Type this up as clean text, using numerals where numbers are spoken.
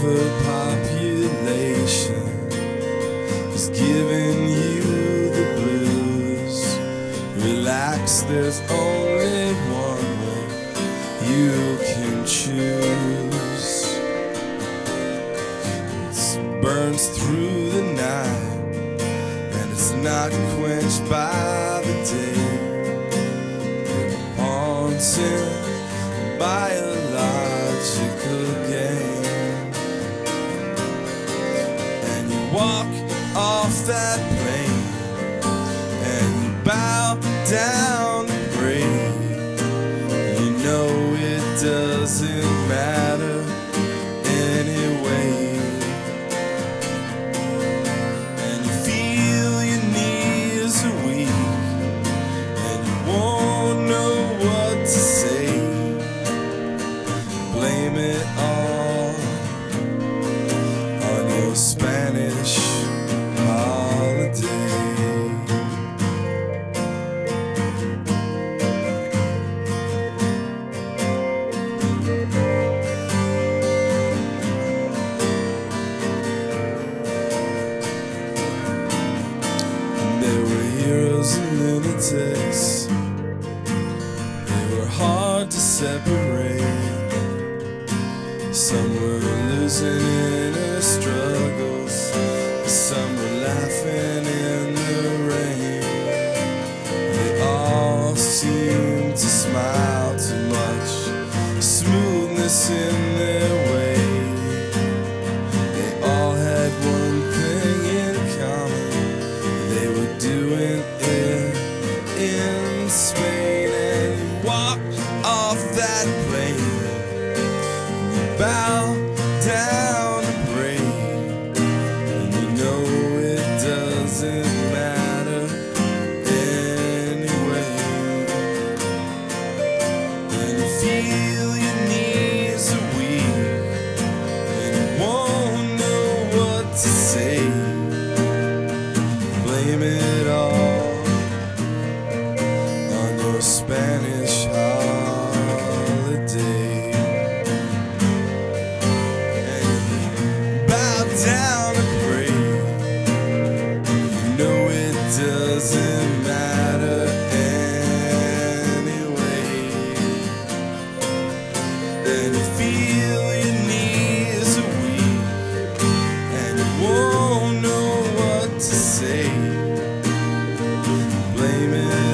overpopulation is giving you the blues. Relax, there's only one way you can choose. It burns through the night, and it's not quenched by the day. It haunts in biological game, and you walk off that plane and you bow down to pray. You know it doesn't matter anyway, and you feel your knees are weak and you won't know what to say. Blame it all on your Spanish holiday. And there were heroes and lunatics. They were hard to separate. Some were losing inner struggles, some were laughing in the rain. They all seemed to smile too much, smoothness in their way. They all had one thing in common: they were doing it in Spain. And you walk off that plane, bow down and pray, and you know it doesn't matter anyway. And you feel your knees are weak and you won't know what to say. Blame it all on your Spanish holiday. Down and pray. You know it doesn't matter anyway, and you feel your knees are weak and you won't know what to say. Blame it